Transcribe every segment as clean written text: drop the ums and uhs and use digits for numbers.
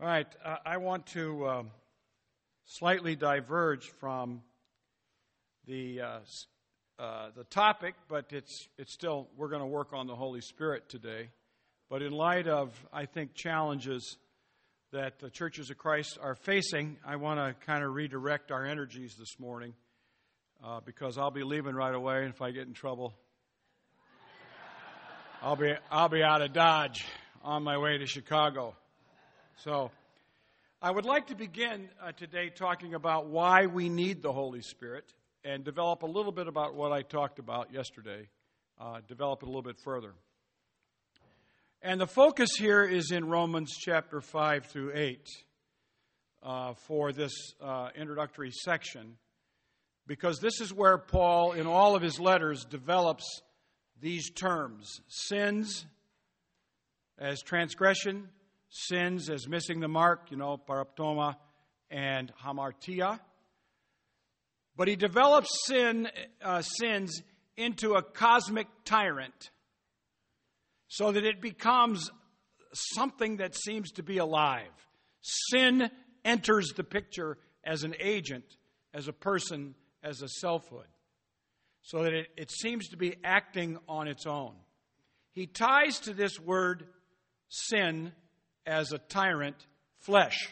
All right, I want to slightly diverge from the topic, but it's still, we're going to work on the Holy Spirit today. But in light of, I think, challenges that the churches of Christ are facing, I want to kind of redirect our energies this morning because I'll be leaving right away, and if I get in trouble, I'll be out of Dodge on my way to Chicago. So I would like to begin today talking about why we need the Holy Spirit and develop a little bit about what I talked about yesterday, develop it a little bit further. And the focus here is in Romans chapter 5 through 8 for this introductory section, because this is where Paul, in all of his letters, develops these terms: sins as transgression, sins as missing the mark, paraptoma and hamartia. But he develops sins into a cosmic tyrant so that it becomes something that seems to be alive. Sin enters the picture as an agent, as a person, as a selfhood, so that it seems to be acting on its own. He ties to this word sin as a tyrant, flesh.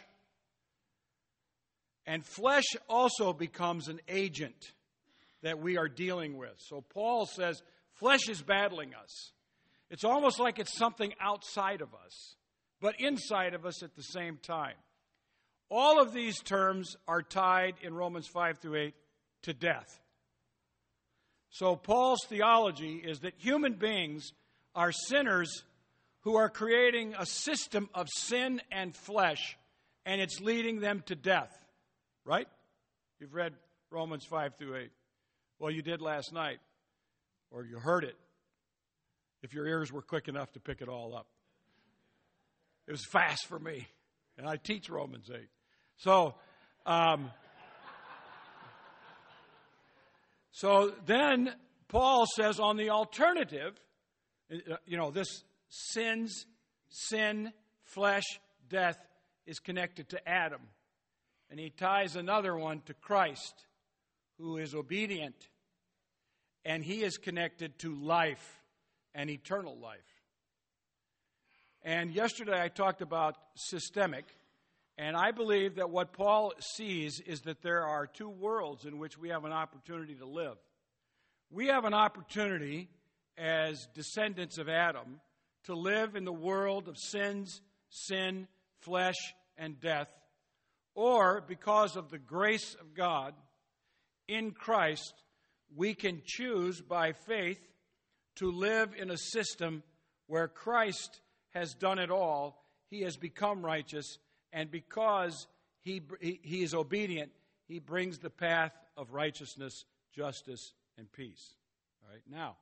And flesh also becomes an agent that we are dealing with. So Paul says flesh is battling us. It's almost like it's something outside of us, but inside of us at the same time. All of these terms are tied in Romans 5 through 8 to death. So Paul's theology is that human beings are sinners who are creating a system of sin and flesh, and it's leading them to death. Right? You've read Romans 5 through 8. Well, you did last night, or you heard it, if your ears were quick enough to pick it all up. It was fast for me, and I teach Romans 8. So then Paul says on the alternative, this sin, flesh, death is connected to Adam. And he ties another one to Christ, who is obedient. And he is connected to life and eternal life. And yesterday I talked about systemic. And I believe that what Paul sees is that there are two worlds in which we have an opportunity to live. We have an opportunity as descendants of Adam to live in the world of sin, flesh, and death. Or, because of the grace of God in Christ, we can choose by faith to live in a system where Christ has done it all. He has become righteous, and because he is obedient, he brings the path of righteousness, justice, and peace. All right, now,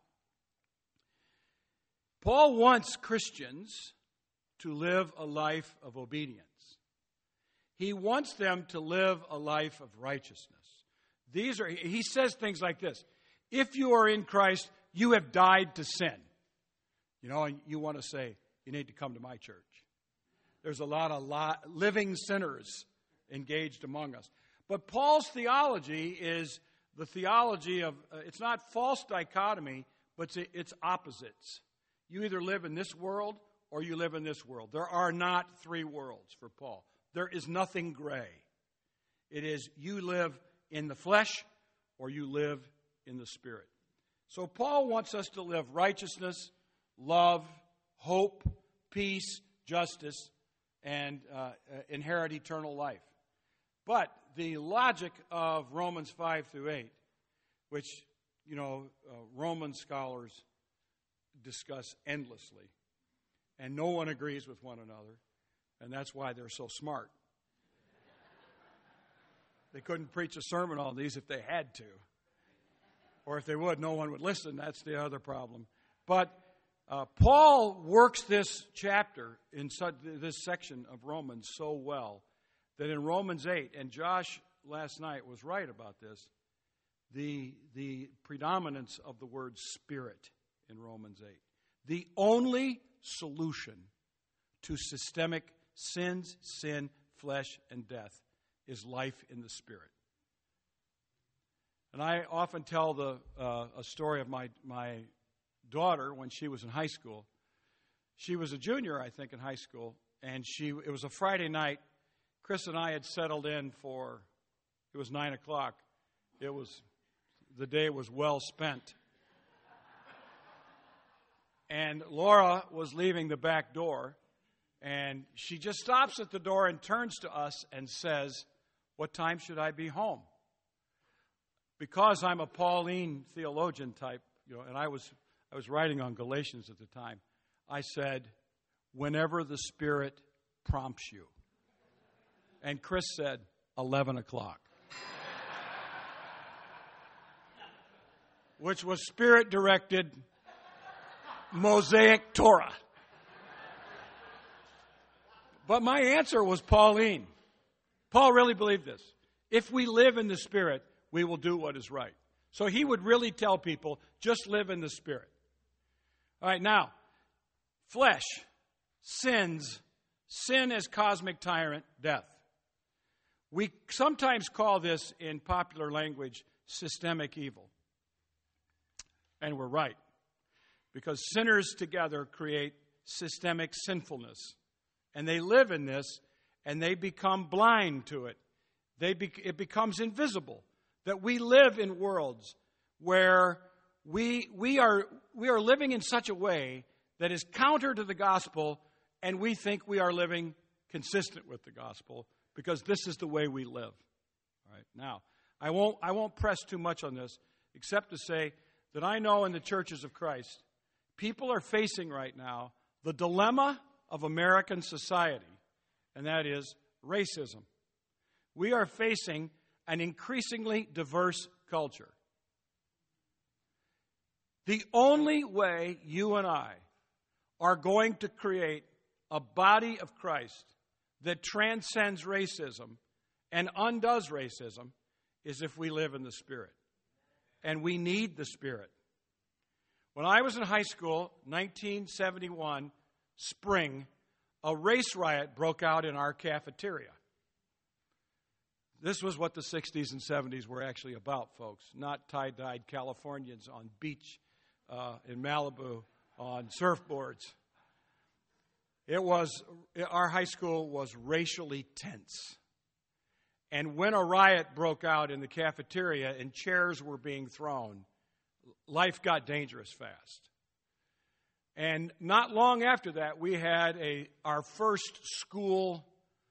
Paul wants Christians to live a life of obedience. He wants them to live a life of righteousness. He says things like this: if you are in Christ, you have died to sin. And you want to say, you need to come to my church. There's a lot of living sinners engaged among us. But Paul's theology is the theology of, it's not false dichotomy, but it's opposites. You either live in this world or you live in this world. There are not three worlds for Paul. There is nothing gray. It is you live in the flesh or you live in the Spirit. So Paul wants us to live righteousness, love, hope, peace, justice, and inherit eternal life. But the logic of Romans 5 through 8, which, Roman scholars discuss endlessly, and no one agrees with one another, and that's why they're so smart. They couldn't preach a sermon on these if they had to. Or if they would, no one would listen. That's the other problem. But Paul works this chapter in this section of Romans so well that in Romans 8, and Josh last night was right about this, the predominance of the word Spirit in Romans 8. The only solution to systemic Sin, flesh, and death is life in the Spirit. And I often tell a story of my daughter when she was in high school. She was a junior, I think, in high school, and it was a Friday night. Chris and I had settled in it was 9 o'clock. The day was well spent. And Laura was leaving the back door, and she just stops at the door and turns to us and says, "What time should I be home?" Because I'm a Pauline theologian type, and I was writing on Galatians at the time, I said, "Whenever the Spirit prompts you." And Chris said, 11 o'clock. Which was Spirit-directed Mosaic Torah. But my answer was Pauline. Paul really believed this. If we live in the Spirit, we will do what is right. So he would really tell people, just live in the Spirit. All right, now, flesh, sin as cosmic tyrant, death. We sometimes call this, in popular language, systemic evil. And we're right. Because sinners together create systemic sinfulness. And they live in this, and they become blind to it. It becomes invisible. That we live in worlds where we are living in such a way that is counter to the gospel, and we think we are living consistent with the gospel because this is the way we live. All right. Now, I won't press too much on this, except to say that I know in the churches of Christ, people are facing right now the dilemma of American society, and that is racism. We are facing an increasingly diverse culture. The only way you and I are going to create a body of Christ that transcends racism and undoes racism is if we live in the Spirit. And we need the Spirit. When I was in high school, 1971, spring, a race riot broke out in our cafeteria. This was what the 60s and 70s were actually about, folks. Not tie-dyed Californians on beach in Malibu on surfboards. Our high school was racially tense. And when a riot broke out in the cafeteria and chairs were being thrown, life got dangerous fast. And not long after that, we had our first school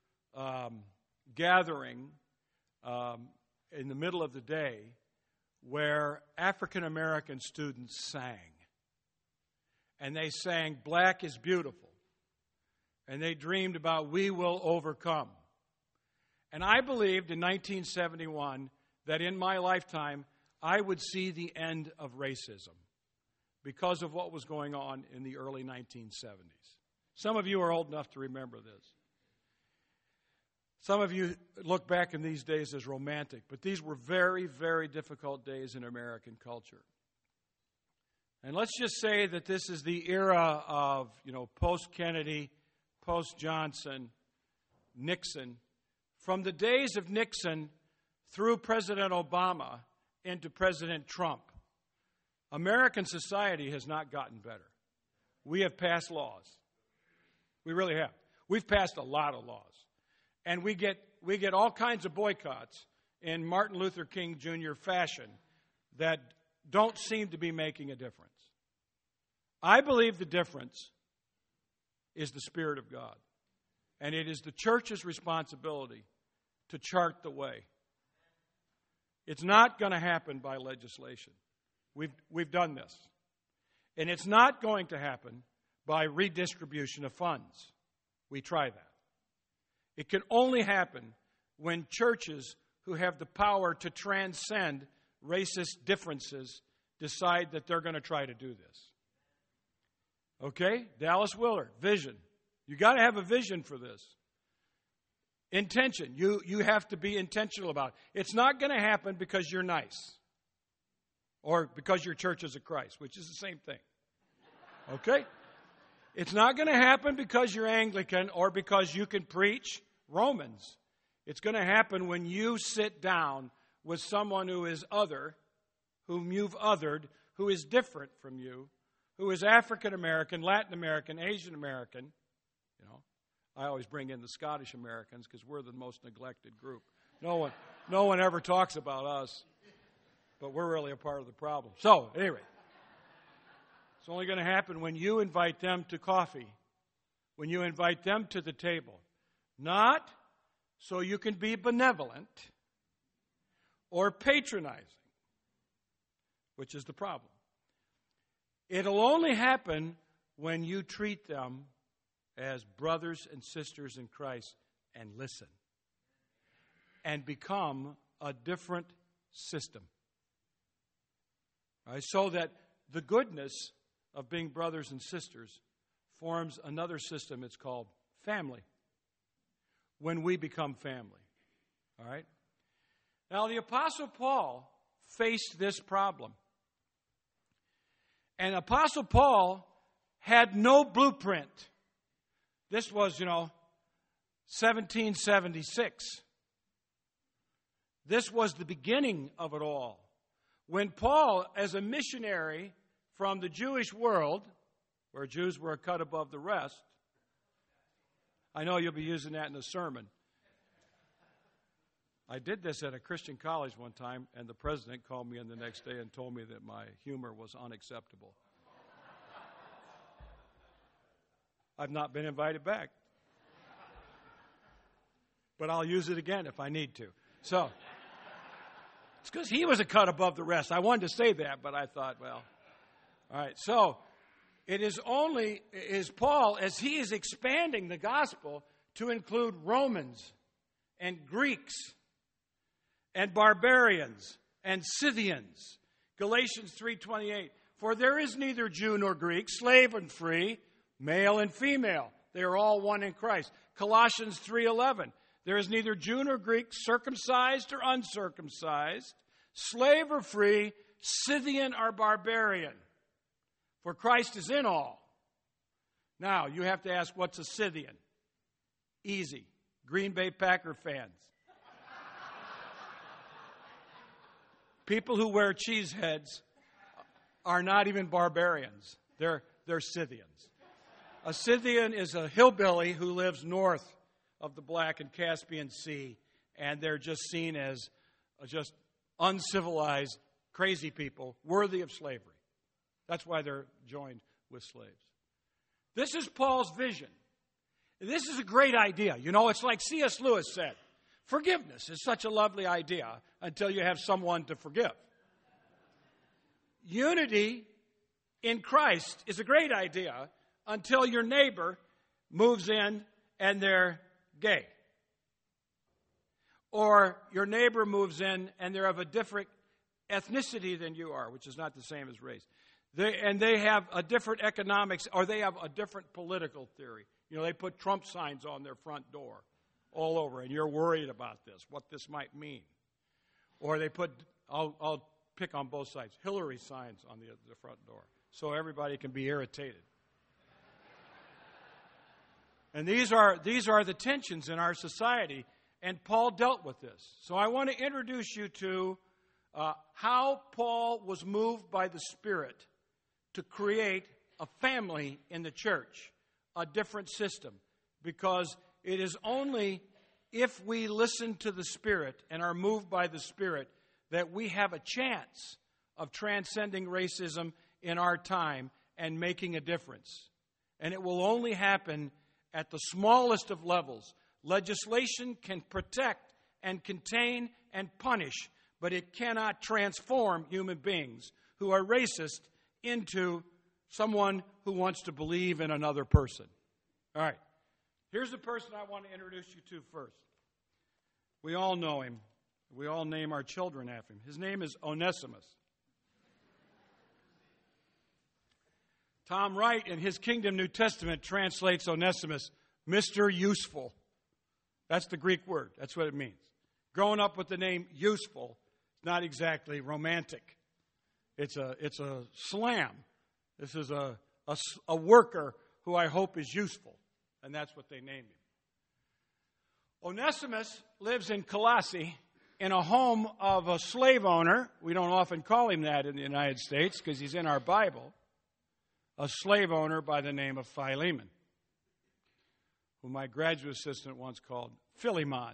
gathering in the middle of the day where African American students sang. And they sang, "Black is Beautiful." And they dreamed about, "We will overcome." And I believed in 1971 that in my lifetime, I would see the end of racism because of what was going on in the early 1970s. Some of you are old enough to remember this. Some of you look back in these days as romantic, but these were very, very difficult days in American culture. And let's just say that this is the era of, post-Kennedy, post-Johnson, Nixon. From the days of Nixon through President Obama into President Trump, American society has not gotten better. We have passed laws. We really have. We've passed a lot of laws. And we get all kinds of boycotts in Martin Luther King Jr. fashion that don't seem to be making a difference. I believe the difference is the Spirit of God. And it is the church's responsibility to chart the way. It's not going to happen by legislation. We've done this. And it's not going to happen by redistribution of funds. We try that. It can only happen when churches who have the power to transcend racist differences decide that they're going to try to do this. Okay? Dallas Willard, vision. You got to have a vision for this. Intention. You have to be intentional about it. It's not going to happen because you're nice or because your church is of Christ, which is the same thing. Okay? It's not going to happen because you're Anglican or because you can preach Romans. It's going to happen when you sit down with someone who is other, whom you've othered, who is different from you, who is African American, Latin American, Asian American. You know, I always bring in the Scottish Americans because we're the most neglected group. No one ever talks about us, but we're really a part of the problem. So, anyway, it's only going to happen when you invite them to coffee, when you invite them to the table. Not so you can be benevolent or patronizing, which is the problem. It'll only happen when you treat them as brothers and sisters in Christ and listen and become a different system. Right? So that the goodness of being brothers and sisters forms another system. It's called family. When we become family. All right? Now, the Apostle Paul faced this problem. And Apostle Paul had no blueprint. This was, 1776. This was the beginning of it all. When Paul, as a missionary from the Jewish world, where Jews were a cut above the rest, I know you'll be using that in a sermon. I did this at a Christian college one time, and the president called me in the next day and told me that my humor was unacceptable. I've not been invited back. But I'll use it again if I need to. So, it's because he was a cut above the rest. I wanted to say that, but I thought, well, all right. So, it is Paul, as he is expanding the gospel to include Romans and Greeks and barbarians and Scythians. Galatians 3:28. For there is neither Jew nor Greek, slave and free, male and female. They are all one in Christ. Colossians 3:11. There is neither Jew nor Greek, circumcised or uncircumcised, slave or free, Scythian or barbarian. For Christ is in all. Now, you have to ask, what's a Scythian? Easy. Green Bay Packer fans. People who wear cheese heads are not even barbarians. They're Scythians. A Scythian is a hillbilly who lives north of the Black and Caspian Sea, and they're just seen as just uncivilized, crazy people, worthy of slavery. That's why they're joined with slaves. This is Paul's vision. This is a great idea. It's like C.S. Lewis said, forgiveness is such a lovely idea until you have someone to forgive. Unity in Christ is a great idea until your neighbor moves in and they're gay. Or your neighbor moves in and they're of a different ethnicity than you are, which is not the same as race. They have a different economics, or they have a different political theory. They put Trump signs on their front door all over, and you're worried about this, what this might mean. Or they put, I'll pick on both sides, Hillary signs on the front door, so everybody can be irritated. And these are the tensions in our society, and Paul dealt with this. So I want to introduce you to how Paul was moved by the Spirit to create a family in the church, a different system, because it is only if we listen to the Spirit and are moved by the Spirit that we have a chance of transcending racism in our time and making a difference. And it will only happen at the smallest of levels. Legislation can protect and contain and punish, but it cannot transform human beings who are racist into someone who wants to believe in another person. All right. Here's the person I want to introduce you to first. We all know him. We all name our children after him. His name is Onesimus. Tom Wright, in his Kingdom New Testament, translates Onesimus, Mr. Useful. That's the Greek word. That's what it means. Growing up with the name Useful, it's not exactly romantic. It's a slam. This is a worker who I hope is useful. And that's what they named him. Onesimus lives in Colossae in a home of a slave owner. We don't often call him that in the United States because he's in our Bible. A slave owner by the name of Philemon, who my graduate assistant once called Philemon.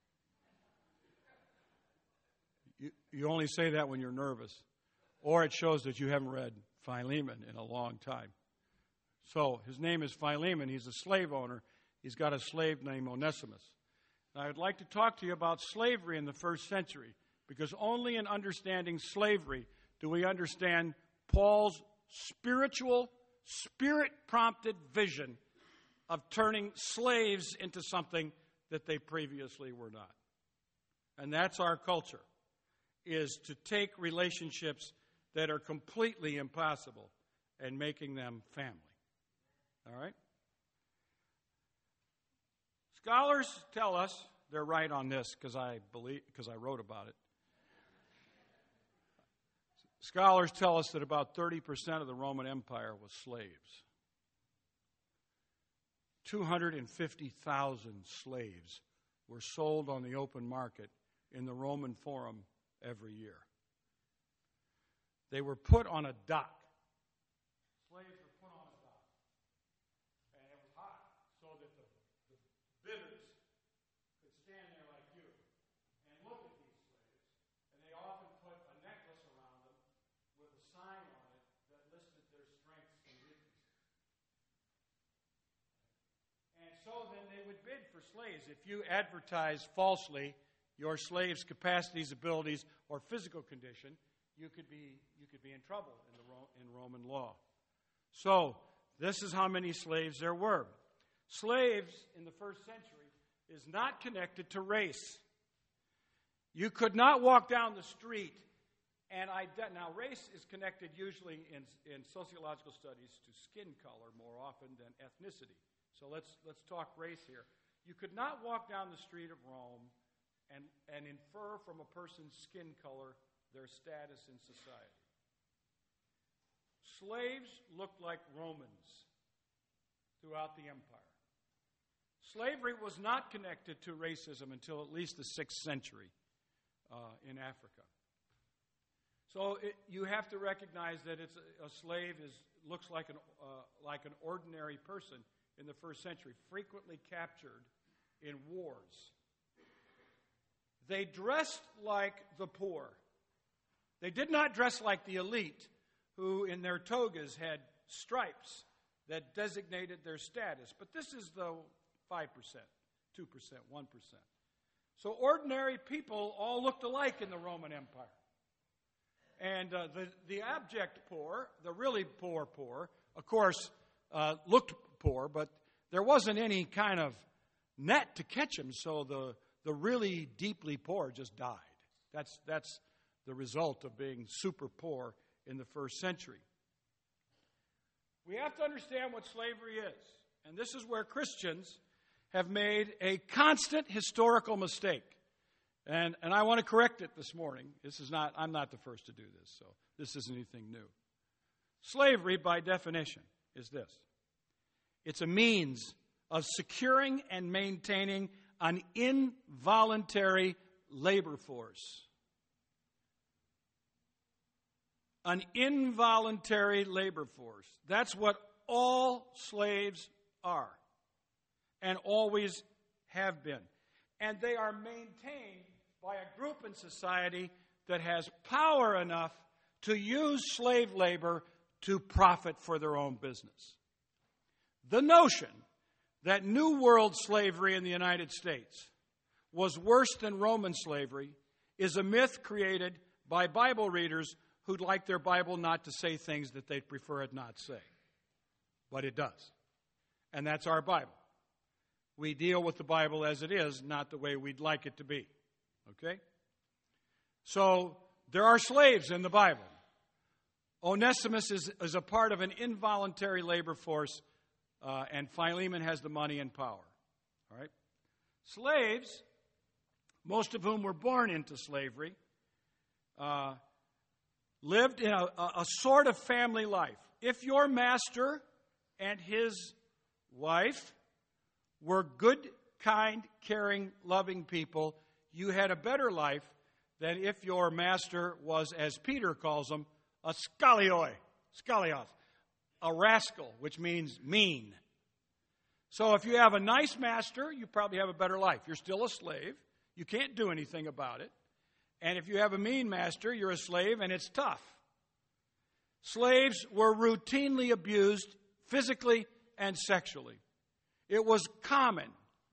You only say that when you're nervous, or it shows that you haven't read Philemon in a long time. So his name is Philemon. He's a slave owner. He's got a slave named Onesimus. Now, I'd like to talk to you about slavery in the first century, because only in understanding slavery do we understand Paul's spiritual, spirit-prompted vision of turning slaves into something that they previously were not. And that's our culture, is to take relationships that are completely impossible and making them family. All right? Scholars tell us, they're right on this because I wrote about it. Scholars tell us that about 30% of the Roman Empire was slaves. 250,000 slaves were sold on the open market in the Roman Forum every year. They were put on a dock. Slaves were put on a dock. And it was hot, so that the bidders could stand there like you and look at these slaves. And they often put a necklace around them with a sign on it that listed their strengths and weaknesses. And so then they would bid for slaves. If you advertised falsely your slave's capacities, abilities, or physical condition, you could be in trouble in Roman law. So this is how many slaves there were. Slaves in the first century is not connected to race. You could not walk down the street and now race is connected usually in sociological studies to skin color more often than ethnicity. So let's talk race here. You could not walk down the street of Rome and infer from a person's skin color their status in society. Slaves looked like Romans throughout the empire. Slavery was not connected to racism until at least the 6th century in Africa. So you have to recognize that a slave looks like an ordinary person in the first century, frequently captured in wars. They dressed like the poor. They did not dress like the elite, who in their togas had stripes that designated their status. But this is the 5%, 2%, 1%. So ordinary people all looked alike in the Roman Empire. And the abject poor, the really poor, of course, looked poor, but there wasn't any kind of net to catch them, so the really deeply poor just died. That's the result of being super poor in the first century. We have to understand what slavery is. And this is where Christians have made a constant historical mistake. And I want to correct it this morning. I'm not the first to do this, so this isn't anything new. Slavery, by definition, is this. It's a means of securing and maintaining an involuntary labor force. An involuntary labor force. That's what all slaves are and always have been. And they are maintained by a group in society that has power enough to use slave labor to profit for their own business. The notion that New World slavery in the United States was worse than Roman slavery is a myth created by Bible readers who'd like their Bible not to say things that they'd prefer it not say. But it does. And that's our Bible. We deal with the Bible as it is, not the way we'd like it to be. Okay? So, there are slaves in the Bible. Onesimus is a part of an involuntary labor force, and Philemon has the money and power. All right? Slaves, most of whom were born into slavery, lived in a sort of family life. If your master and his wife were good, kind, caring, loving people, you had a better life than if your master was, as Peter calls them, a skalios, a rascal, which means mean. So if you have a nice master, you probably have a better life. You're still a slave. You can't do anything about it. And if you have a mean master, you're a slave, and it's tough. Slaves were routinely abused physically and sexually. It was common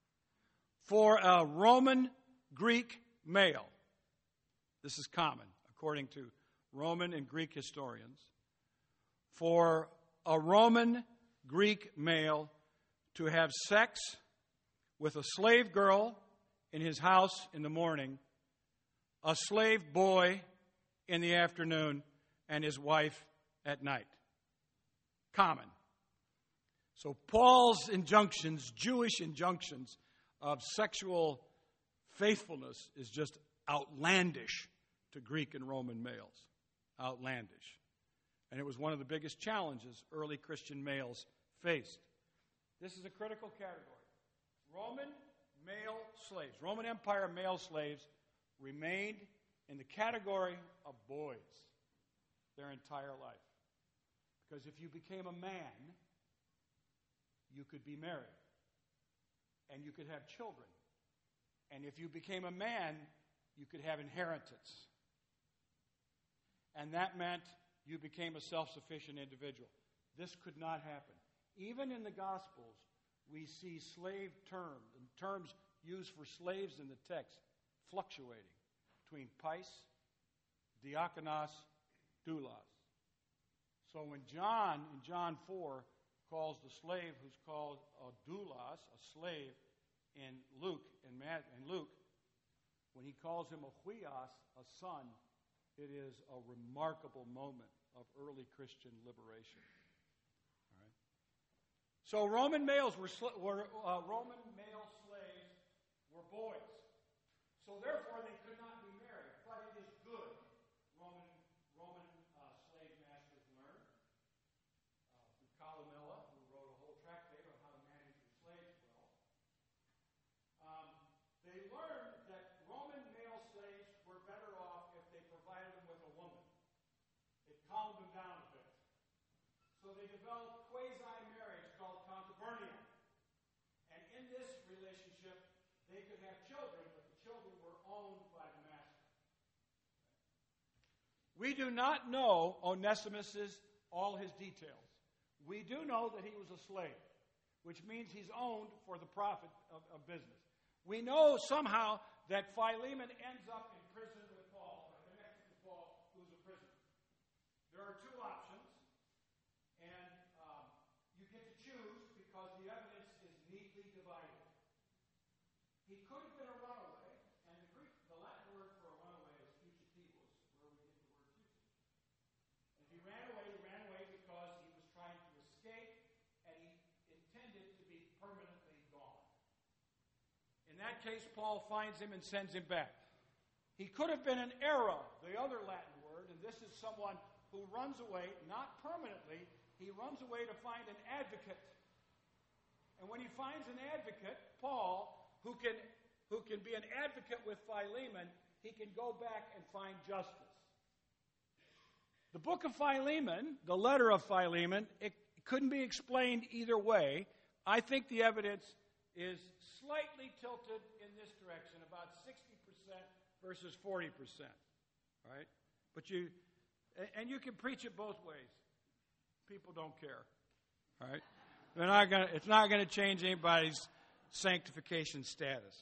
for a Roman Greek male, this is common according to Roman and Greek historians, for a Roman Greek male to have sex with a slave girl in his house in the morning, a slave boy in the afternoon, and his wife at night. Common. So Paul's injunctions, Jewish injunctions of sexual faithfulness, is just outlandish to Greek and Roman males. Outlandish. And it was one of the biggest challenges early Christian males faced. This is a critical category. Roman male slaves, Roman Empire male slaves, remained in the category of boys their entire life. Because if you became a man, you could be married. And you could have children. And if you became a man, you could have inheritance. And that meant you became a self-sufficient individual. This could not happen. Even in the Gospels, we see slave terms, and terms used for slaves in the text, fluctuating between pais, diakonos, doulos. So when John, in John 4, calls the slave who's called a doulos, a slave, in Luke, when he calls him a huios, a son, it is a remarkable moment of early Christian liberation. All right. So Roman male slaves were boys. So therefore they could not be married. But it is good, Roman slave masters learned. Through Columella, who wrote a whole tractate on how to manage your slaves well. They learned that Roman male slaves were better off if they provided them with a woman. It calmed them down a bit. So they developed quasi-marriage called contubernia. And in this relationship, they could have children, but the children were owned by the master. We do not know Onesimus' all his details. We do know that he was a slave, which means he's owned for the profit of business. We know somehow that Philemon ends up in prison with Paul, or connected to Paul, who's a prisoner. There are two options, and you get to choose because the evidence is neatly divided. He could have been a runaway, and the Latin word for a runaway is fugitivus, where we get the word fugitive. If he ran away because he was trying to escape, and he intended to be permanently gone. In that case, Paul finds him and sends him back. He could have been an era, the other Latin word, and this is someone who runs away, not permanently, he runs away to find an advocate. And when he finds an advocate, Paul, who can be an advocate with Philemon, he can go back and find justice. The book of Philemon, the letter of Philemon, it couldn't be explained either way. I think the evidence is slightly tilted in this direction, about 60% versus 40%. Right? But you can preach it both ways. People don't care. All right? It's not going to change anybody's sanctification status.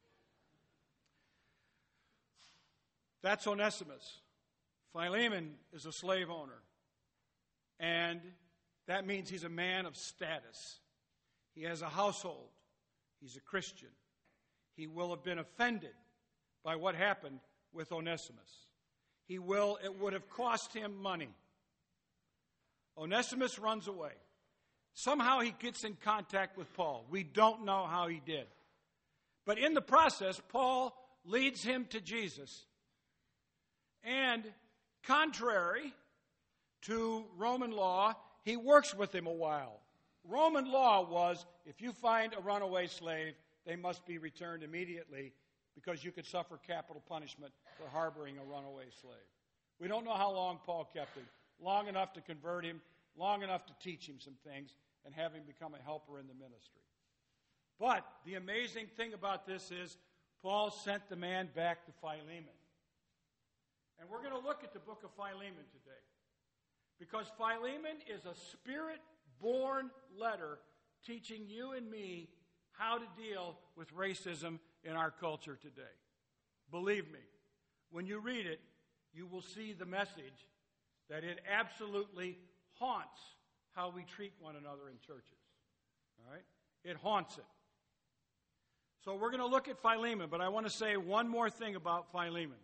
That's Onesimus. Philemon is a slave owner. And that means he's a man of status. He has a household. He's a Christian. He will have been offended by what happened with Onesimus. It would have cost him money. Onesimus runs away. Somehow he gets in contact with Paul. We don't know how he did. But in the process, Paul leads him to Jesus. And contrary to Roman law, he works with him a while. Roman law was if you find a runaway slave, they must be returned immediately because you could suffer capital punishment for harboring a runaway slave. We don't know how long Paul kept him. Long enough to convert him, long enough to teach him some things, and have him become a helper in the ministry. But the amazing thing about this is Paul sent the man back to Philemon. And we're going to look at the book of Philemon today. Because Philemon is a spirit-born letter teaching you and me how to deal with racism in our culture today. Believe me, when you read it, you will see the message that it absolutely haunts how we treat one another in churches. All right? It haunts it. So we're going to look at Philemon, but I want to say one more thing about Philemon.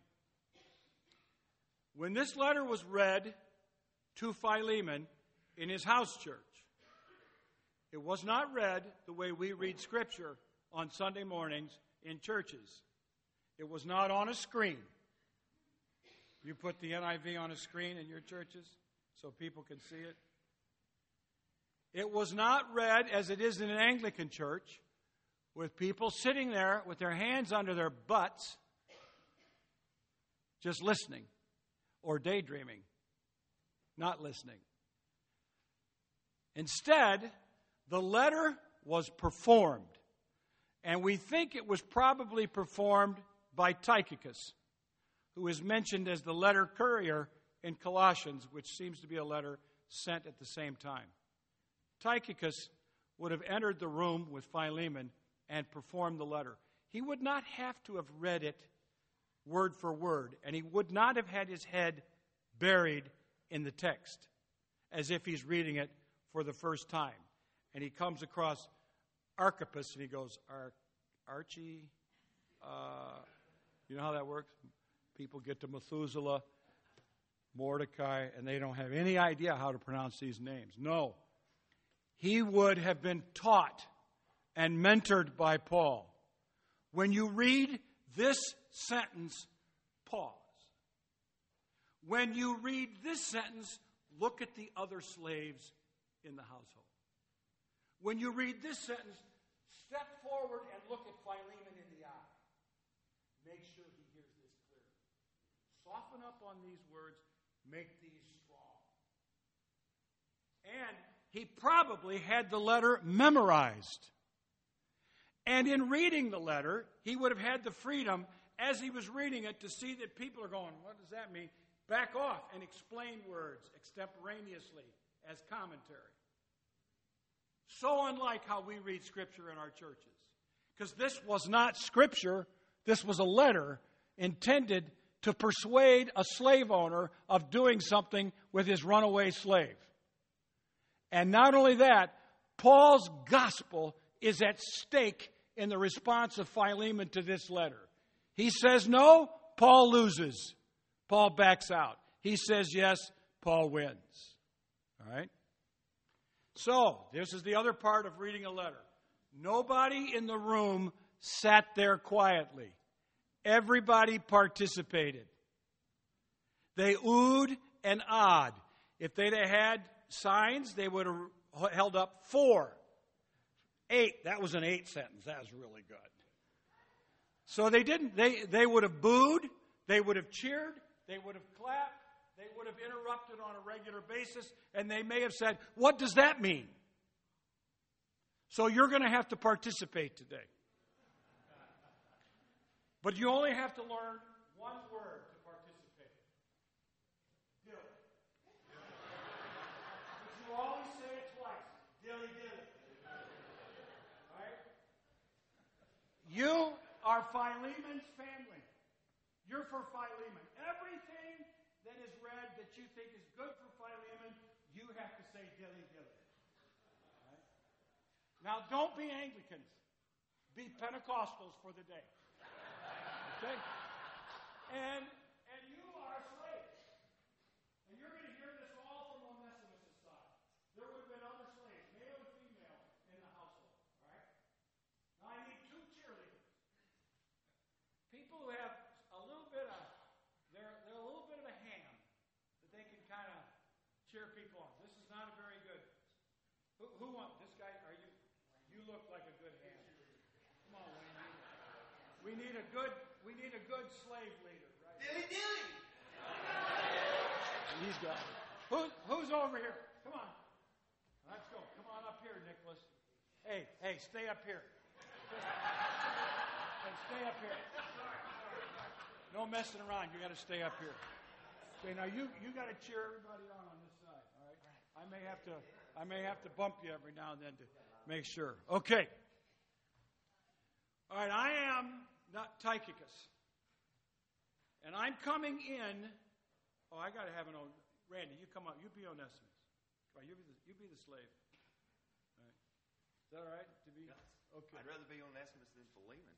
When this letter was read to Philemon in his house church, it was not read the way we read Scripture on Sunday mornings in churches. It was not on a screen. You put the NIV on a screen in your churches so people can see it. It was not read as it is in an Anglican church with people sitting there with their hands under their butts just listening or daydreaming, not listening. Instead, the letter was performed, and we think it was probably performed by Tychicus, who is mentioned as the letter courier in Colossians, which seems to be a letter sent at the same time. Tychicus would have entered the room with Philemon and performed the letter. He would not have to have read it word for word, and he would not have had his head buried in the text as if he's reading it for the first time. And he comes across Archippus, and he goes, Archie, you know how that works? People get to Methuselah, Mordecai, and they don't have any idea how to pronounce these names. No. He would have been taught and mentored by Paul. When you read this sentence, pause. When you read this sentence, look at the other slaves in the household. When you read this sentence, step forward and look at Philemon in the eye. Make sure he hears this clearly. Soften up on these words. Make these strong. And he probably had the letter memorized. And in reading the letter, he would have had the freedom, as he was reading it, to see that people are going, what does that mean? Back off and explain words extemporaneously as commentary. So unlike how we read Scripture in our churches. Because this was not Scripture, this was a letter intended to persuade a slave owner of doing something with his runaway slave. And not only that, Paul's gospel is at stake in the response of Philemon to this letter. He says no, Paul loses. Paul backs out. He says yes, Paul wins. All right? So, this is the other part of reading a letter. Nobody in the room sat there quietly. Everybody participated. They oohed and ahed. If they'd have had signs, they would have held up 4. 8. That was an 8 sentence. That was really good. So they didn't. They would have booed. They would have cheered. They would have clapped. They would have interrupted on a regular basis. And they may have said, what does that mean? So you're going to have to participate today. But you only have to learn one word to participate. Dilly. But you always say it twice. Dilly, dilly. All right? You are Philemon's family. You're for Philemon. Everything that is read that you think is good for Philemon, you have to say dilly, dilly. All right? Now, don't be Anglicans. Be Pentecostals for the day. Okay? And you are slaves. And you're going to hear this all from Onesimus' side. There would have been other slaves, male and female, in the household. All right? Now I need 2 cheerleaders. People who have a little bit of, they're a little bit of a ham that they can kind of cheer people on. This is not a very good. Who wants this guy? Are you look like a good hand. Come on, Wayne. We need a good slave leader, right? Dilly! He's got it. Who's over here? Come on. Let's go. Come on up here, Nicholas. Hey, stay up here. Hey, stay up here. No messing around. You got to stay up here. Okay, now you got to cheer everybody on this side. All right. I may have to bump you every now and then to make sure. Okay. All right. I am not Tychicus, and I'm coming in. Oh, I got to have an old Randy. You come up. You be Onesimus. Come on. You be the slave. All right. Is that all right to be? Yes. Okay. I'd rather be Onesimus than Philemon.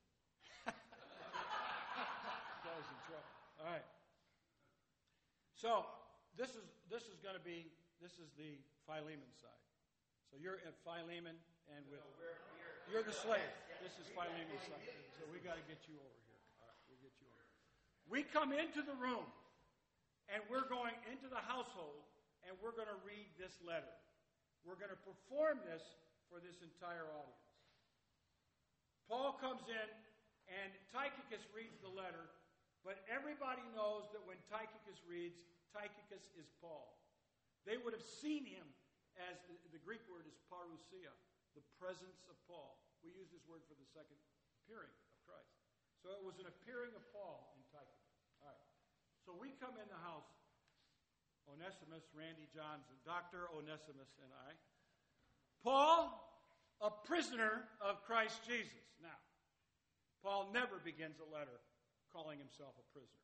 Guy's in trouble. All right. So this is going to be the Philemon side. So you're at Philemon, and you're the slave. This is Philemon's side. So we got to get you over here. All right, we'll get you over here. We come into the room, and we're going into the household, and we're going to read this letter. We're going to perform this for this entire audience. Paul comes in, and Tychicus reads the letter, but everybody knows that when Tychicus reads, Tychicus is Paul. They would have seen him as the Greek word is parousia, the presence of Paul. We use this word for the second appearing of Christ. So it was an appearing of Paul in Tychicus. All right. So we come in the house, Onesimus, Randy Johns, Dr. Onesimus, and I. Paul, a prisoner of Christ Jesus. Now, Paul never begins a letter calling himself a prisoner.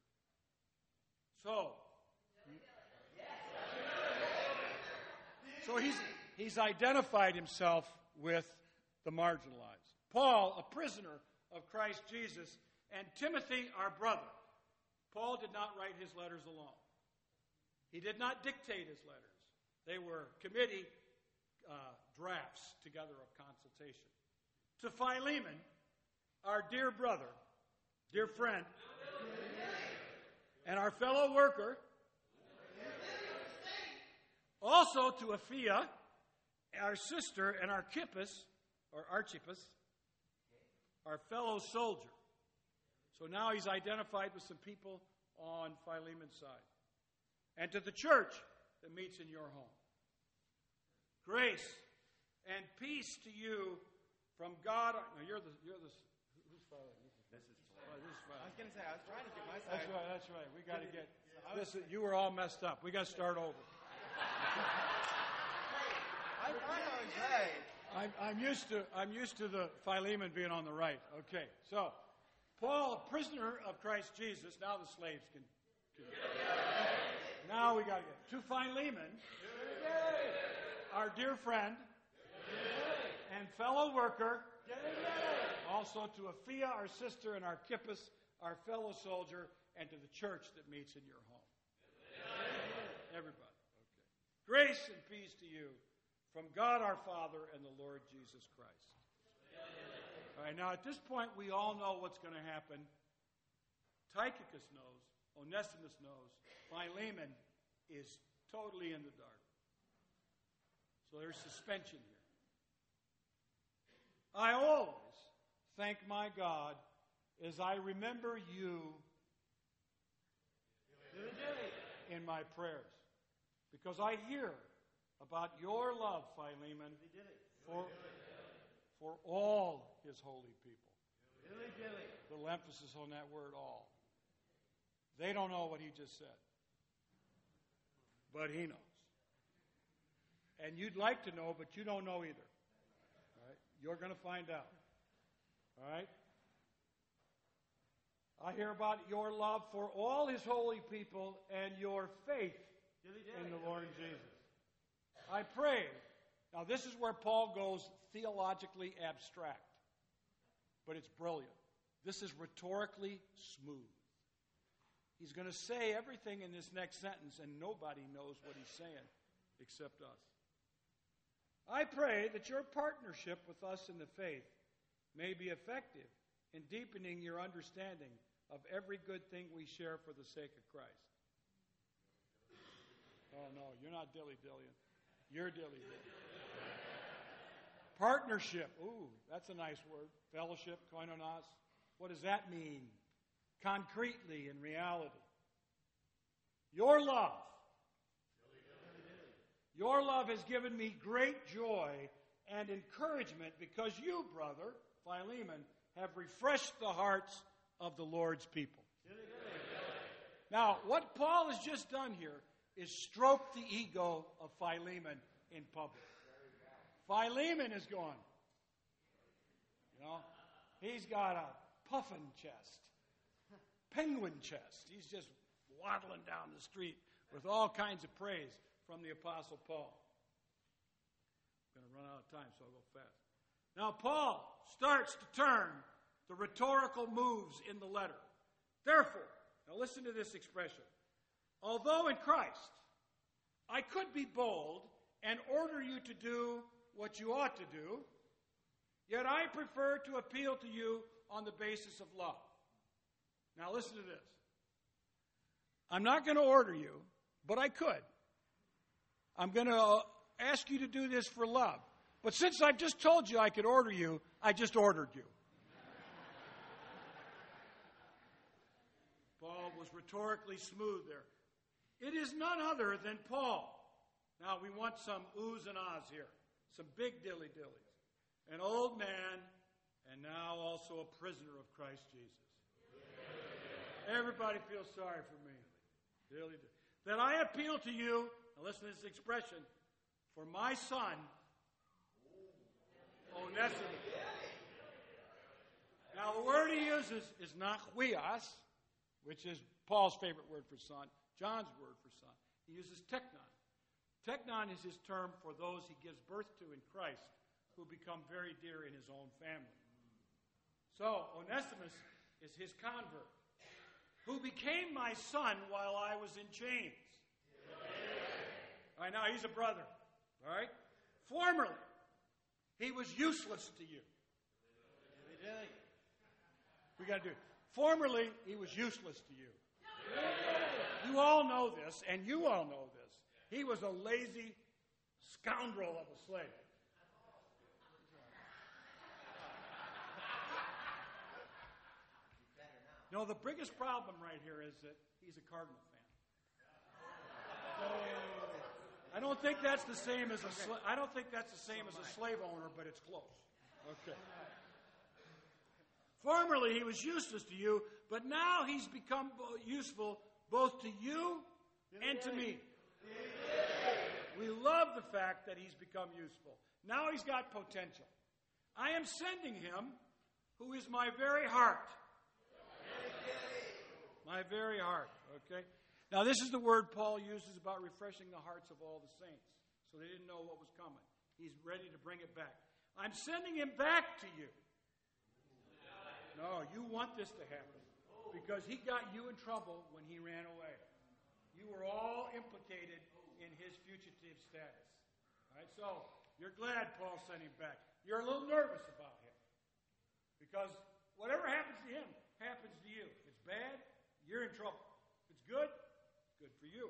So he's identified himself with the marginalized. Paul, a prisoner of Christ Jesus, and Timothy, our brother. Paul did not write his letters alone. He did not dictate his letters. They were committee drafts together of consultation. To Philemon, our dear brother, dear friend, and our fellow worker, also to Apphia, our sister, and Archippus, our fellow soldier. So now he's identified with some people on Philemon's side. And to the church that meets in your home. Grace and peace to you from God. No, you're the who's Philemon? This is Philemon. I was going to say, I was trying to get my side. That's right. We got to get this. You were all messed up. We got to start over. I thought I was right. I'm used to the Philemon being on the right. Okay, so Paul, a prisoner of Christ Jesus. Now the slaves can. Now we got to get to Philemon, our dear friend and fellow worker. Also to Apphia, our sister, and Archippus, our fellow soldier, and to the church that meets in your home. Everybody. Okay. Grace and peace to you from God our Father and the Lord Jesus Christ. All right, now at this point, we all know what's going to happen. Tychicus knows. Onesimus knows. Philemon is totally in the dark. So there's suspension here. I always thank my God as I remember you in my prayers. Because I hear about your love, Philemon, for all his holy people. Little emphasis on that word all. They don't know what he just said. But he knows. And you'd like to know, but you don't know either. All right? You're going to find out. All right? I hear about your love for all his holy people and your faith in the Lord Jesus. I pray. Now, this is where Paul goes theologically abstract. But it's brilliant. This is rhetorically smooth. He's going to say everything in this next sentence, and nobody knows what he's saying except us. I pray that your partnership with us in the faith may be effective in deepening your understanding of every good thing we share for the sake of Christ. Oh, no, you're not dilly-dillying. You're dilly-dillying. Partnership. Ooh, that's a nice word. Fellowship, koinonos. What does that mean? Concretely, in reality. Your love. Your love has given me great joy and encouragement because you, brother, Philemon, have refreshed the hearts of the Lord's people. Now, what Paul has just done here is stroke the ego of Philemon in public. Philemon is going, he's got a puffin chest, penguin chest. He's just waddling down the street with all kinds of praise from the Apostle Paul. I'm going to run out of time, so I'll go fast. Now, Paul starts to turn the rhetorical moves in the letter. Therefore, now listen to this expression. Although in Christ I could be bold and order you to do what you ought to do, yet I prefer to appeal to you on the basis of love. Now listen to this. I'm not going to order you, but I could. I'm going to ask you to do this for love. But since I've just told you I could order you, I just ordered you. Paul was rhetorically smooth there. It is none other than Paul. Now we want some oohs and ahs here. Some big dilly-dillies. An old man, and now also a prisoner of Christ Jesus. Everybody feels sorry for me. Dilly-dilly. That I appeal to you, now listen to this expression, for my son, Onesimus. Now the word he uses is not huios, which is Paul's favorite word for son, John's word for son. He uses teknon. Teknon is his term for those he gives birth to in Christ, who become very dear in his own family. So, Onesimus is his convert, who became my son while I was in chains. All right, now he's a brother. All right? Formerly, he was useless to you. We got to do it. Formerly, he was useless to you. You all know this, and you all know this. He was a lazy scoundrel of a slave. No, the biggest problem right here is that he's a Cardinal fan. I don't think that's the same as a slave owner, but it's close. Okay. Formerly he was useless to you, but now he's become useful both to you and to me. We love the fact that he's become useful. Now he's got potential. I am sending him who is my very heart. My very heart, okay? Now this is the word Paul uses about refreshing the hearts of all the saints. So they didn't know what was coming. He's ready to bring it back. I'm sending him back to you. No, you want this to happen because he got you in trouble when he ran away. You were all implicated in his fugitive status. All right, so you're glad Paul sent him back. You're a little nervous about him because whatever happens to him happens to you. If it's bad, you're in trouble. If it's good, good for you.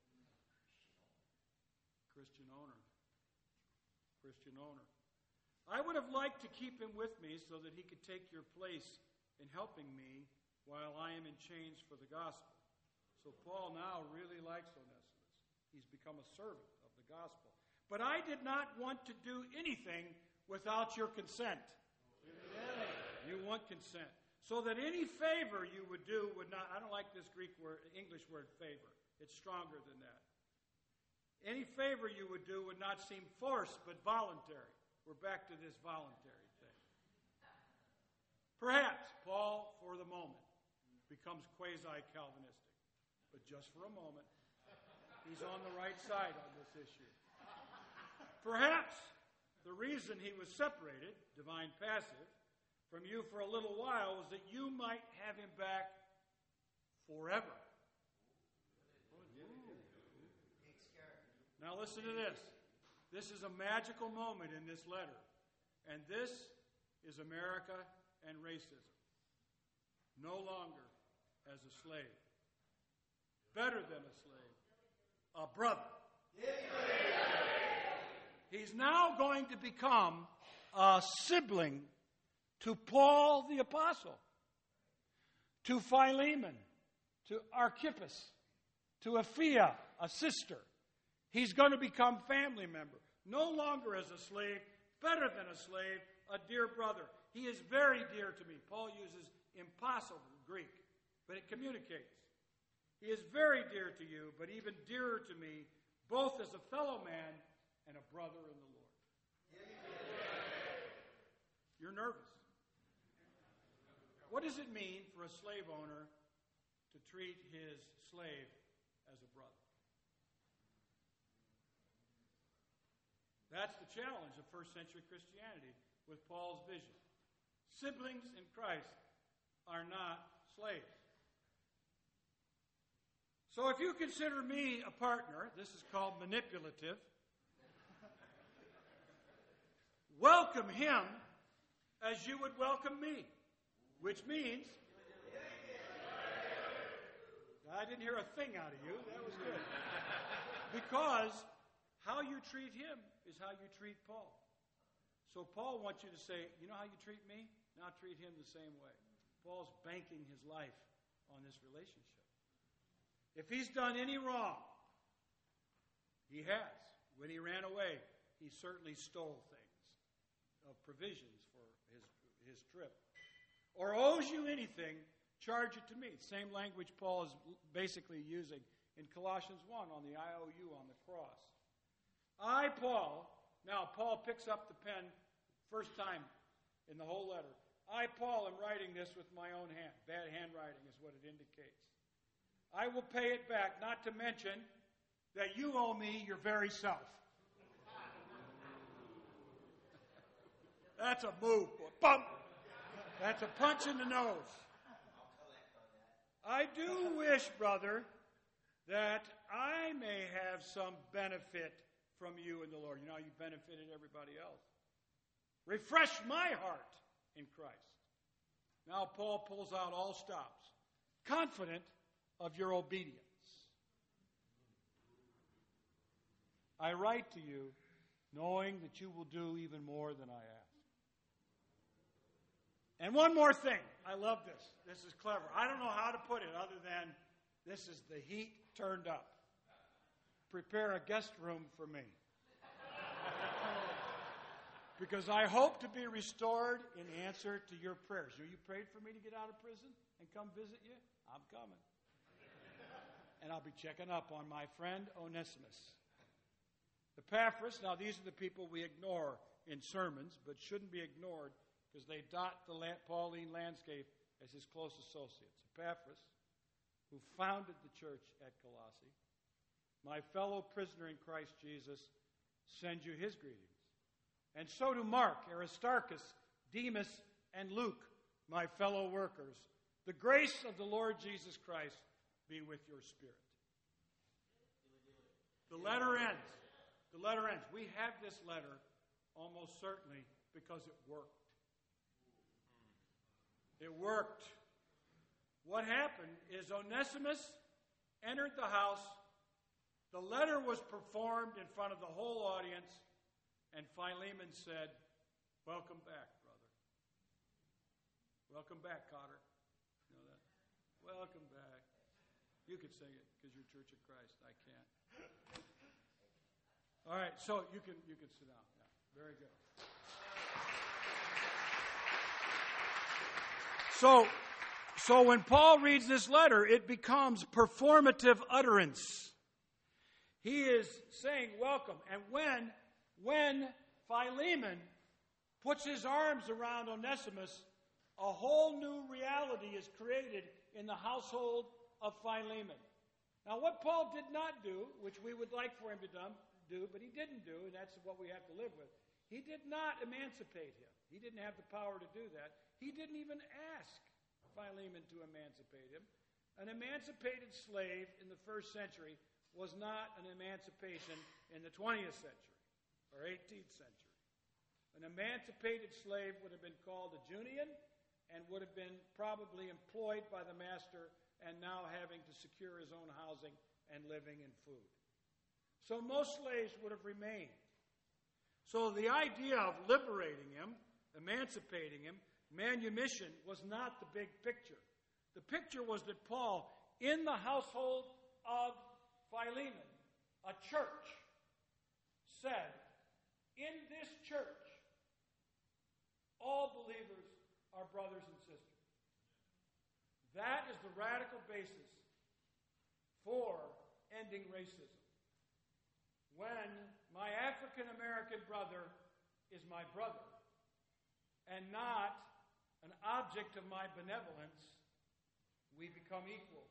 Christian owner. Christian owner. I would have liked to keep him with me so that he could take your place in helping me while I am in chains for the gospel. So Paul now really likes Onesimus. He's become a servant of the gospel. But I did not want to do anything without your consent. You want consent. So that any favor you would do would not, I don't like this English word favor. It's stronger than that. Any favor you would do would not seem forced but voluntary. We're back to this voluntary thing. Perhaps Paul, for the moment, becomes quasi-Calvinistic. But just for a moment, he's on the right side on this issue. Perhaps the reason he was separated, divine passive, from you for a little while was that you might have him back forever. Now listen to this. This is a magical moment in this letter. And this is America and racism. No longer as a slave. Better than a slave. A brother. He's now going to become a sibling to Paul the Apostle, to Philemon, to Archippus, to Apphia, a sister. He's going to become family member. No longer as a slave, better than a slave, a dear brother. He is very dear to me. Paul uses impossible Greek, but it communicates. He is very dear to you, but even dearer to me, both as a fellow man and a brother in the Lord. You're nervous. What does it mean for a slave owner to treat his slave as a brother? That's the challenge of first century Christianity with Paul's vision. Siblings in Christ are not slaves. So if you consider me a partner, this is called manipulative, welcome him as you would welcome me, which means, I didn't hear a thing out of you. That was good. Because how you treat him is how you treat Paul. So Paul wants you to say, you know how you treat me? Now treat him the same way. Paul's banking his life on this relationship. If he's done any wrong, he has. When he ran away, he certainly stole things of provisions for his trip. Or owes you anything, charge it to me. Same language Paul is basically using in Colossians 1 on the IOU on the cross. I, Paul, now Paul picks up the pen first time in the whole letter. I, Paul, am writing this with my own hand. Bad handwriting is what it indicates. I will pay it back, not to mention that you owe me your very self. That's a move. Bump. That's a punch in the nose. I do wish, brother, that I may have some benefit from you in the Lord. You know how you benefited everybody else. Refresh my heart in Christ. Now Paul pulls out all stops, confident of your obedience. I write to you knowing that you will do even more than I ask. And one more thing. I love this. This is clever. I don't know how to put it other than this is the heat turned up. Prepare a guest room for me. Because I hope to be restored in answer to your prayers. You prayed for me to get out of prison and come visit you? I'm coming. And I'll be checking up on my friend Onesimus. Epaphras, now these are the people we ignore in sermons, but shouldn't be ignored because they dot the Pauline landscape as his close associates. Epaphras, who founded the church at Colossae, my fellow prisoner in Christ Jesus, sends you his greetings. And so do Mark, Aristarchus, Demas, and Luke, my fellow workers. The grace of the Lord Jesus Christ be with your spirit. The letter ends. The letter ends. We have this letter almost certainly because it worked. It worked. What happened is Onesimus entered the house. The letter was performed in front of the whole audience. And Philemon said, welcome back, brother. Welcome back, Cotter. You know that? Welcome back. You could sing it because you're Church of Christ. I can't. All right, so you can sit down. Yeah, very good. So when Paul reads this letter, it becomes performative utterance. He is saying welcome. And when Philemon puts his arms around Onesimus, a whole new reality is created in the household of Philemon. Now, what Paul did not do, which we would like for him to do, but he didn't do, and that's what we have to live with, he did not emancipate him. He didn't have the power to do that. He didn't even ask Philemon to emancipate him. An emancipated slave in the first century was not an emancipation in the 20th century or 18th century. An emancipated slave would have been called a Junian and would have been probably employed by the master and now having to secure his own housing and living and food. So most slaves would have remained. So the idea of liberating him, emancipating him, manumission was not the big picture. The picture was that Paul, in the household of Philemon, a church, said, in this church, all believers are brothers and sisters. That is the radical basis for ending racism. When my African American brother is my brother and not an object of my benevolence, we become equals.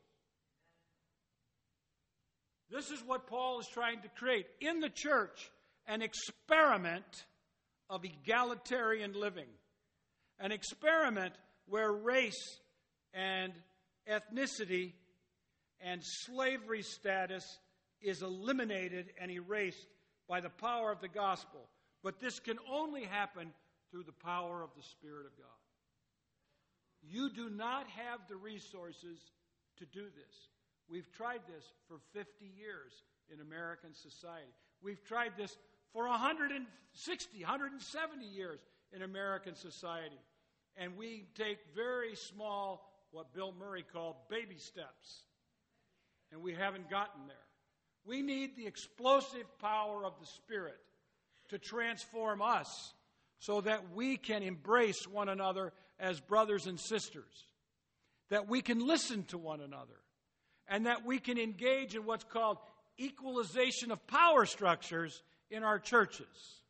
This is what Paul is trying to create in the church, an experiment of egalitarian living, an experiment where race and ethnicity and slavery status is eliminated and erased by the power of the gospel. But this can only happen through the power of the Spirit of God. You do not have the resources to do this. We've tried this for 50 years in American society. We've tried this for 160, 170 years in American society. And we take very small, what Bill Murray called baby steps. And we haven't gotten there. We need the explosive power of the Spirit to transform us so that we can embrace one another as brothers and sisters, that we can listen to one another, and that we can engage in what's called equalization of power structures in our churches.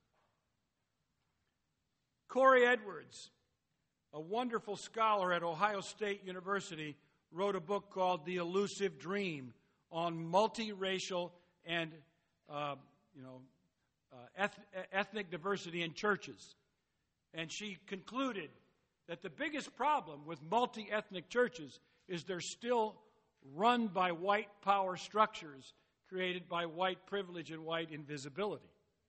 Corey Edwards, a wonderful scholar at Ohio State University, wrote a book called The Elusive Dream on multiracial and ethnic diversity in churches. And she concluded that the biggest problem with multi-ethnic churches is they're still run by white power structures created by white privilege and white invisibility.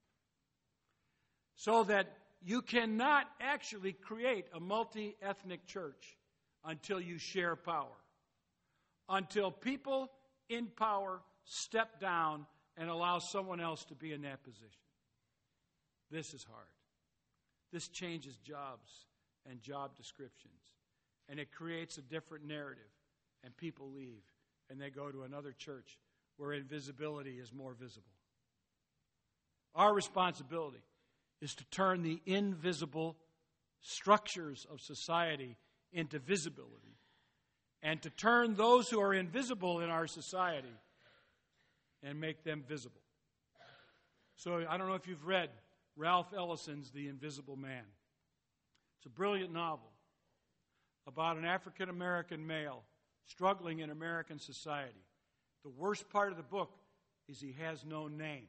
So that you cannot actually create a multi-ethnic church until you share power, until people in power step down and allow someone else to be in that position. This is hard. This changes jobs and job descriptions, and it creates a different narrative, and people leave, and they go to another church where invisibility is more visible. Our responsibility is to turn the invisible structures of society into visibility, and to turn those who are invisible in our society and make them visible. So I don't know if you've read Ralph Ellison's The Invisible Man. It's a brilliant novel about an African-American male struggling in American society. The worst part of the book is he has no name.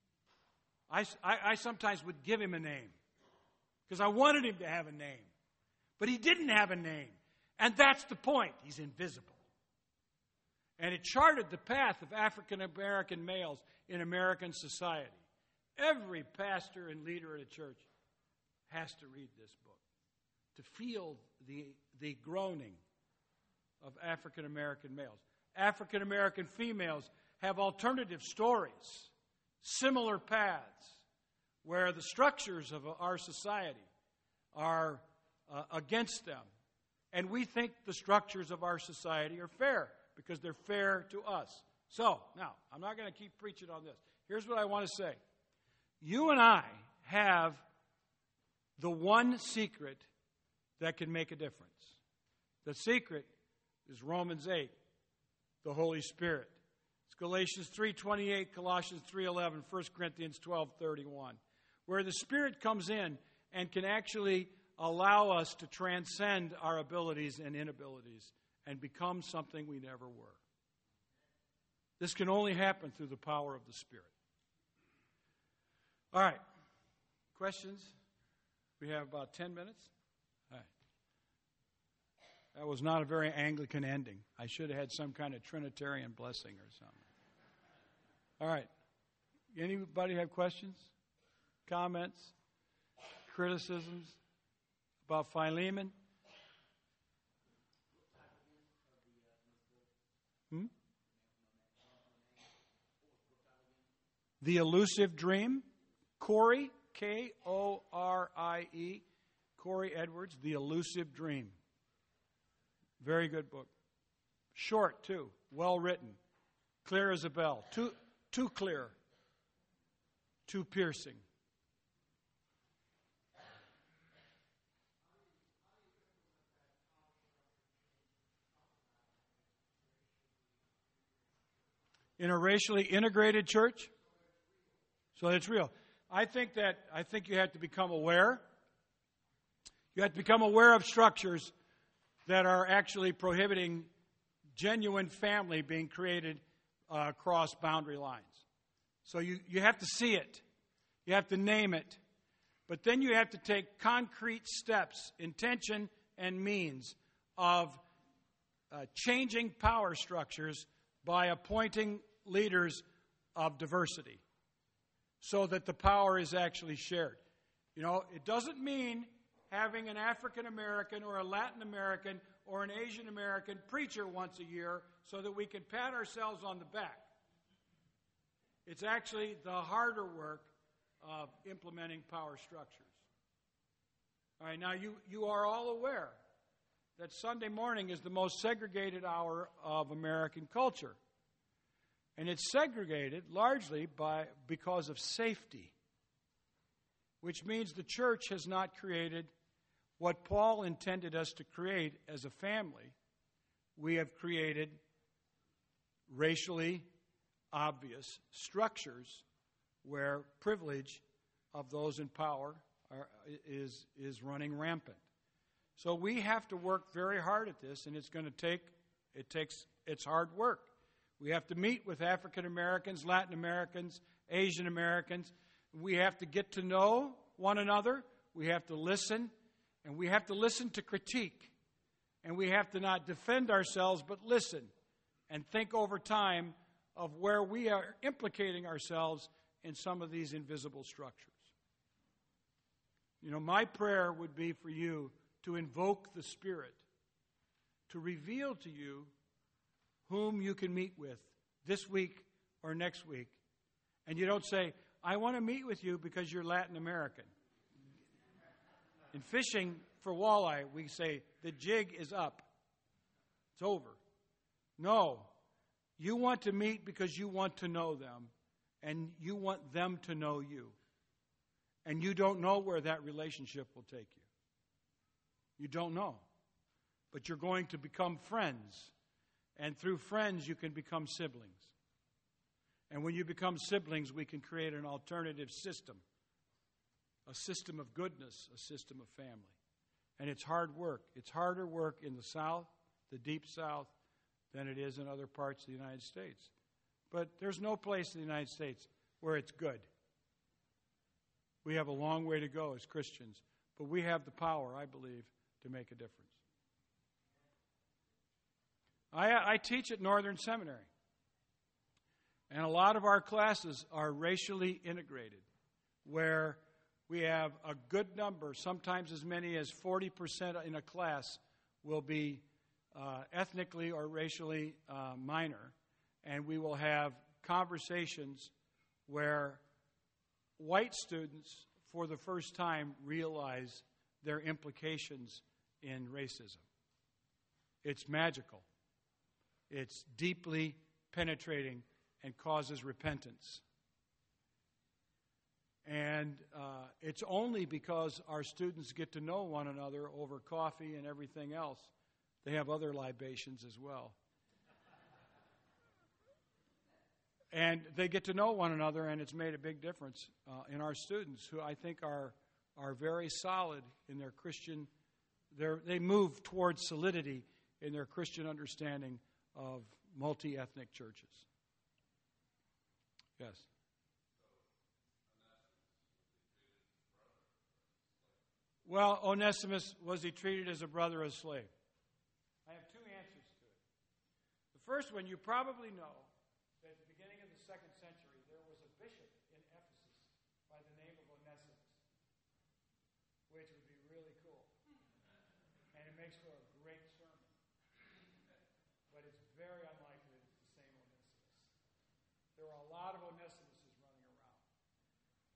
I sometimes would give him a name because I wanted him to have a name. But he didn't have a name. And that's the point. He's invisible. And it charted the path of African-American males in American society. Every pastor and leader at a church has to read this book to feel the groaning of African-American males. African-American females have alternative stories, similar paths, where the structures of our society are against them. And we think the structures of our society are fair because they're fair to us. So, now, I'm not going to keep preaching on this. Here's what I want to say. You and I have the one secret that can make a difference. The secret is Romans 8, the Holy Spirit. It's Galatians 3:28, Colossians 3:11, 1 Corinthians 12:31, where the Spirit comes in and can actually allow us to transcend our abilities and inabilities and become something we never were. This can only happen through the power of the Spirit. All right. Questions? We have about 10 minutes. All right. That was not a very Anglican ending. I should have had some kind of Trinitarian blessing or something. All right. Anybody have questions, comments, criticisms about Philemon? The Elusive Dream. Corey, Korie, Corey Edwards, The Elusive Dream. Very good book. Short, too. Well written. Clear as a bell. Too clear. Too piercing. In a racially integrated church? So it's real. I think you have to become aware. You have to become aware of structures that are actually prohibiting genuine family being created across boundary lines. So you have to see it. You have to name it. But then you have to take concrete steps, intention and means of changing power structures by appointing leaders of diversity so that the power is actually shared. You know, it doesn't mean having an African American or a Latin American or an Asian American preacher once a year so that we can pat ourselves on the back. It's actually the harder work of implementing power structures. All right, now you are all aware that Sunday morning is the most segregated hour of American culture. And it's segregated largely because of safety, which means the church has not created what Paul intended us to create as a family. We have created racially obvious structures where privilege of those in power is running rampant. So we have to work very hard at this, and it's hard work. We have to meet with African Americans, Latin Americans, Asian Americans. We have to get to know one another. We have to listen, and we have to listen to critique. And we have to not defend ourselves, but listen and think over time of where we are implicating ourselves in some of these invisible structures. You know, my prayer would be for you to invoke the Spirit, to reveal to you whom you can meet with this week or next week. And you don't say, I want to meet with you because you're Latin American. In fishing for walleye, we say, the jig is up. It's over. No. You want to meet because you want to know them, and you want them to know you. And you don't know where that relationship will take you. You don't know. But you're going to become friends. And through friends, you can become siblings. And when you become siblings, we can create an alternative system. A system of goodness, a system of family. And it's hard work. It's harder work in the South, the deep South, than it is in other parts of the United States. But there's no place in the United States where it's good. We have a long way to go as Christians. But we have the power, I believe, to make a difference. I teach at Northern Seminary. And a lot of our classes are racially integrated, where we have a good number, sometimes as many as 40% in a class will be ethnically or racially minor. And we will have conversations where white students, for the first time, realize their implications in racism. It's magical. It's deeply penetrating and causes repentance. And it's only because our students get to know one another over coffee and everything else. They have other libations as well. And they get to know one another, and it's made a big difference in our students, who I think are very solid in their Christian. They move towards solidity in their Christian understanding of multi-ethnic churches. Yes. Well, Onesimus, was he treated as a brother or a slave? I have two answers to it. The first one, you probably know that at the beginning of the 2nd century, there was a bishop in Ephesus by the name of Onesimus, which would be really cool. And it makes for a great sermon. But it's very unlikely that it's the same Onesimus. There are a lot of Onesimuses running around.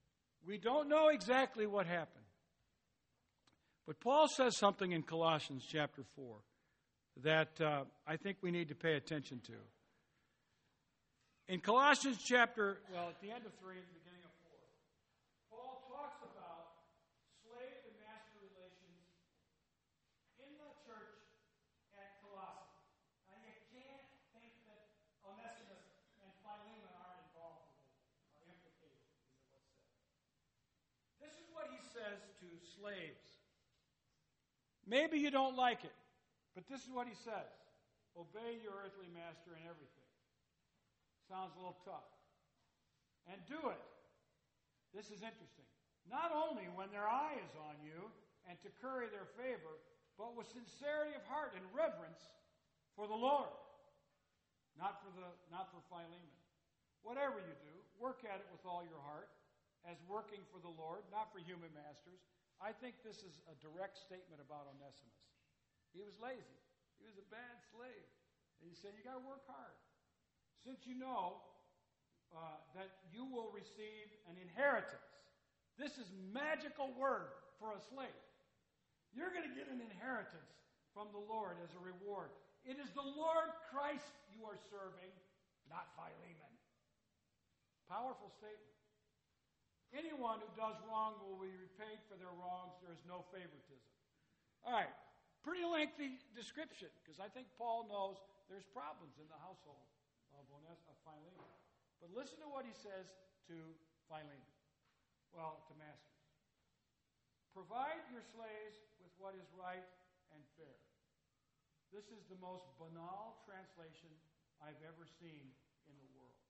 We don't know exactly what happened. But Paul says something in Colossians chapter 4 that I think we need to pay attention to. In Colossians at the end of 3 and the beginning of 4, Paul talks about slave and master relations in the church at Colossae. Now, you can't think that Onesimus and Philemon aren't involved or implicated in what's said. This is what he says to slaves. Maybe you don't like it, but this is what he says. Obey your earthly master in everything. Sounds a little tough. And do it. This is interesting. Not only when their eye is on you and to curry their favor, but with sincerity of heart and reverence for the Lord. Not for Philemon. Whatever you do, work at it with all your heart, as working for the Lord, not for human masters. I think this is a direct statement about Onesimus. He was lazy. He was a bad slave. And he said, you got to work hard. Since you know that you will receive an inheritance. This is magical word for a slave. You're going to get an inheritance from the Lord as a reward. It is the Lord Christ you are serving, not Philemon. Powerful statement. Anyone who does wrong will be repaid for their wrongs. There is no favoritism. All right, pretty lengthy description, because I think Paul knows there's problems in the household of Philemon. But listen to what he says to Philemon. Well, to masters. Provide your slaves with what is right and fair. This is the most banal translation I've ever seen in the world.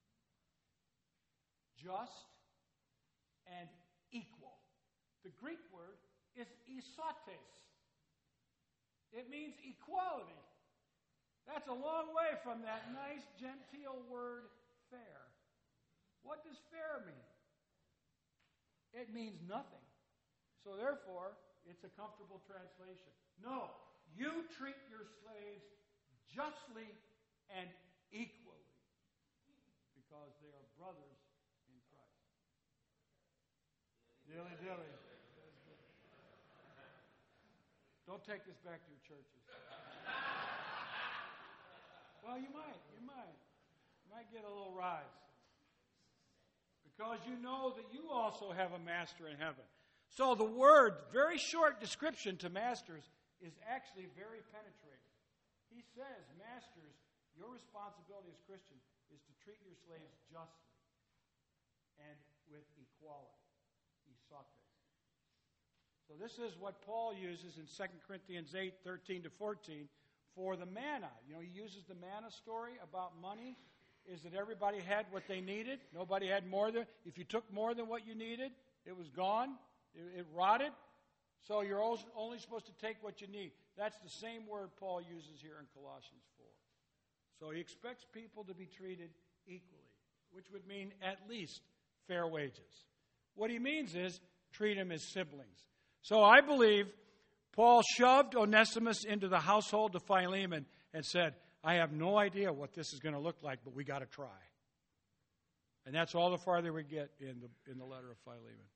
Just and equal. The Greek word is isotes. It means equality. That's a long way from that nice, genteel word, fair. What does fair mean? It means nothing. So therefore, it's a comfortable translation. No, you treat your slaves justly and equally because they are brothers in Christ. Dilly dilly. Don't take this back to your churches. Well, you might. You might get a little rise. Because you know that you also have a master in heaven. So the word, very short description to masters, is actually very penetrating. He says, masters, your responsibility as Christian is to treat your slaves justly and with equality. Isotes. So this is what Paul uses in 2 Corinthians 8, 13 to 14 for the manna. You know, he uses the manna story about money. Is that everybody had what they needed? Nobody had more than, if you took more than what you needed, it was gone. It rotted. So you're only supposed to take what you need. That's the same word Paul uses here in Colossians 4. So he expects people to be treated equally, which would mean at least fair wages. What he means is treat them as siblings. So I believe Paul shoved Onesimus into the household of Philemon and said, I have no idea what this is going to look like, but we got to try. And that's all the farther we get in the letter of Philemon.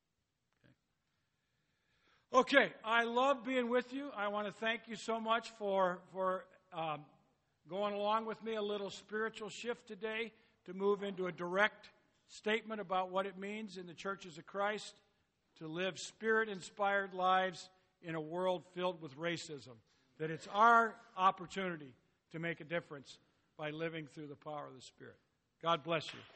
Okay, I love being with you. I want to thank you so much for going along with me, a little spiritual shift today to move into a direct statement about what it means in the churches of Christ to live Spirit-inspired lives in a world filled with racism. That it's our opportunity to make a difference by living through the power of the Spirit. God bless you.